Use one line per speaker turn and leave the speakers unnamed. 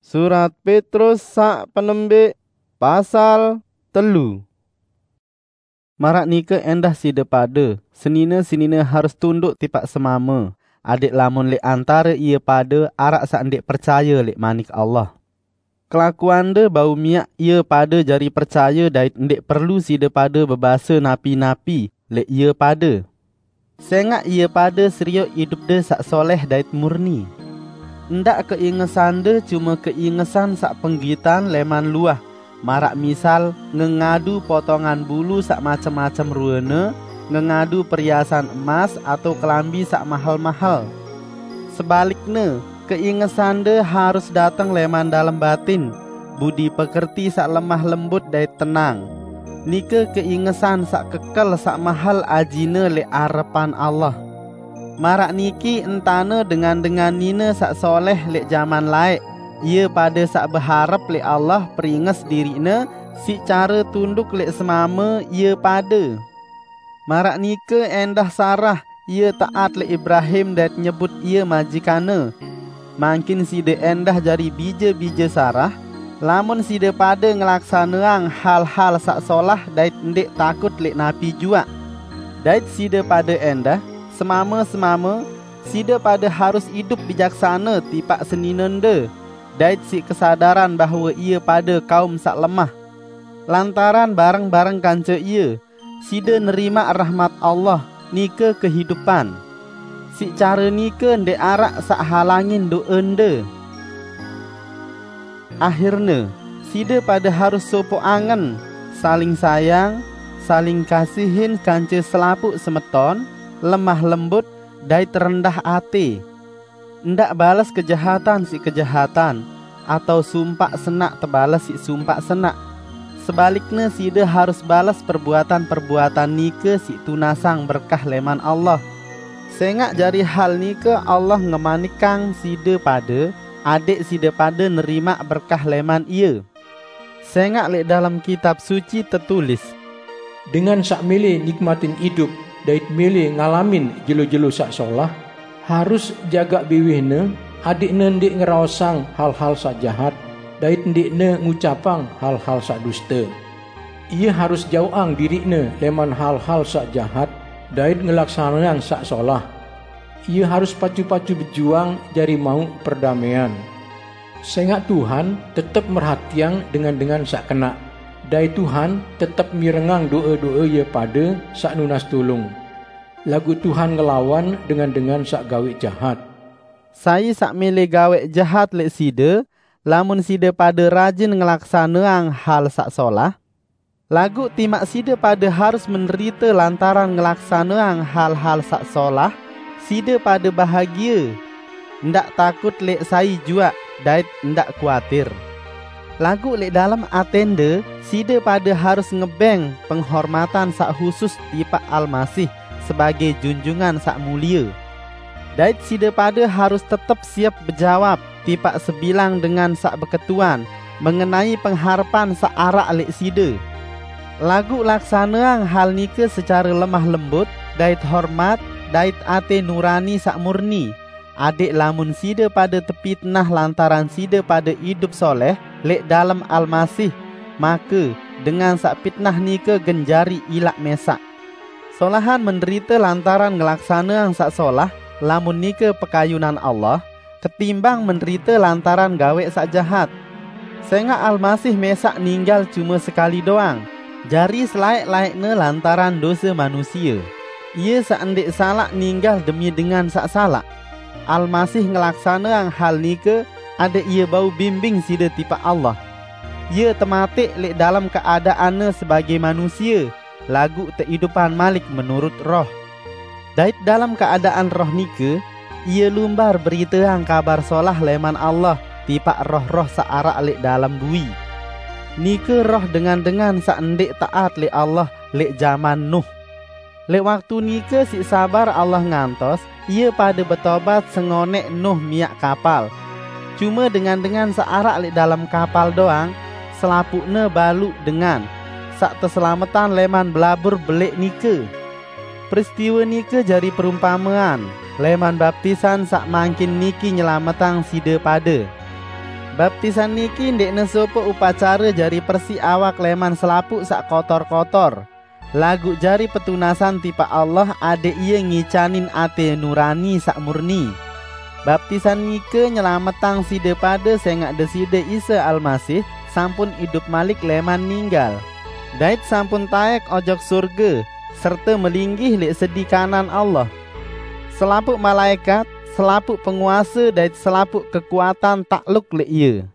Surat Petrus sak penembik pasal 3. Marak nika endah sida pada, senina-senina harus tunduk tipak semama. Adik lamun lek antara ia pada arak sak ndek percaya lek manik Allah. Kelakuan de bau miak ia pada jari percaya dait ndek perlu sida pada berbahasa napi-napi lek ia pada. Sengak ia pada serius hidup de sak soleh dait murni. Ndak keingesan de cuma keingesan sak penggitan leman luah. Marak misal ngengadu potongan bulu sak macam-macam ruana, ngengadu perhiasan emas atau kelambi sak mahal-mahal. Sebaliknya, keingesan de harus datang leman dalam batin, budi pekerti sak lemah lembut dan tenang. Nika keingesan sak kekal sak mahal ajina le arepan Allah. Marak niki entana dengan nina sak soleh lek zaman laik. Ia pada sak berharap lek Allah peringas dirina si cara tunduk lek semama ia pada. Marak nika endah Sarah ia taat lek Ibrahim dan nyebut ia majikana. Makin sida endah jari bija-bija Sarah, lamun sida pada ngelaksanaan hal-hal sak solah dait ndek takut lek napi jua. Dait sida pada endah semama-semama sida pada harus hidup bijaksana tipak seninende. Dait si kesadaran bahawa ia pada kaum sak lemah. Lantaran bareng-bareng kanca ia, sida nerima rahmat Allah, nika kehidupan. Si cara nika ndek arak sak halangin doende. Akhirnya, sida pada harus sopo angen, saling sayang, saling kasihin kanca selapuk semeton, lemah lembut, dai terendah hati. Ndak balas kejahatan si kejahatan, atau sumpak senak terbalas si sumpak senak. Sebaliknya sida harus balas perbuatan-perbuatan nika si tunasang berkah leman Allah. Sengak jari hal nika Allah ngemanikang sida pada, adik sida pada nerima berkah leman ia. Sengak lek dalam kitab suci tertulis,
dengan sak milih nikmatin hidup, dait milih ngalamin jelo-jelo sak solah, harus jaga biwihne, adikne ndik ngeraosang hal-hal sak jahat, dait ndikne ngucapang hal-hal sak dusta. Ia harus jauhang dirikne leman hal-hal sak jahat, dait ngelaksanaan sak solah. Ia harus pacu-pacu berjuang jari mau perdamaian. Sengak Tuhan tetap merhatiang dengan sak kena. Dai Tuhan tetap mirengang doa-doa ia pada sak nunas tulung. Lagu Tuhan ngelawan dengan sak gawe jahat.
Saya sak milih gawe jahat lek sida, lamun sida pada rajin ngelaksanaan hal sak solah. Lagu timak sida pada harus menderita lantaran ngelaksanaan hal-hal sak solah, sida pada bahagia. Ndak takut lek saya jua, dait ndak kuatir. Lagu lek dalam atende, sida pada harus ngebeng penghormatan sak khusus tipak Al-Masih sebagai junjungan sak mulia. Dait sida pada harus tetap siap berjawab tipak sebilang dengan sak berketuan mengenai pengharapan sak arak lek sida. Lagu laksanaan hal nika secara lemah lembut, dait hormat, dait ate nurani sak murni. Adik lamun sida pada tepi tenah lantaran sida pada hidup soleh lek dalam Al-Masih, maka dengan sak pitnah nika genjari ilak mesak. Solahan menderita lantaran ngelaksanaan sak solah, lamun nika pekayunan Allah, ketimbang menderita lantaran gawe sak jahat. Sengak Al-Masih mesak ninggal cuma sekali doang, jari selaik-laiknya lantaran dosa manusia. Ia sak ndek salah ninggal demi dengan sak salah. Al-Masih ngelaksanaan hal nika, ada ia bau bimbing sida tipak Allah. Ia tematik lek dalam keadaannya sebagai manusia, lagu kehidupan malik menurut roh. Dait dalam keadaan roh nika, ia lumbar beritaang kabar solah leman Allah tipak roh-roh searak lek dalam bui. Nika roh dengan sak ndek taat lek Allah lek zaman Nuh. Lek waktu nika si sabar Allah ngantos, ia pada bertobat sengonek Nuh miak kapal. Cuma dengan searak lek dalam kapal doang, selapuknya balu dengan sak terselamatan leman belabur belik nika. Peristiwa nika jari perumpamaan leman baptisan sak mangkin niki nyelamatang sida pada. Baptisan niki ndekne sopo upacara jari persi awak leman selapuk sak kotor-kotor. Lagu jari petunasan tipa Allah ade ia ngicanin ate nurani sak murni. Baptisan nike nyelametang side pada sengak deside Isa Almasih sampun hidup malik leman ninggal. Dait sampun taek ojok surga serta melinggih lek sedi kanan Allah. Selapuk malaikat, selapuk penguasa dait selapuk kekuatan takluk lek ia.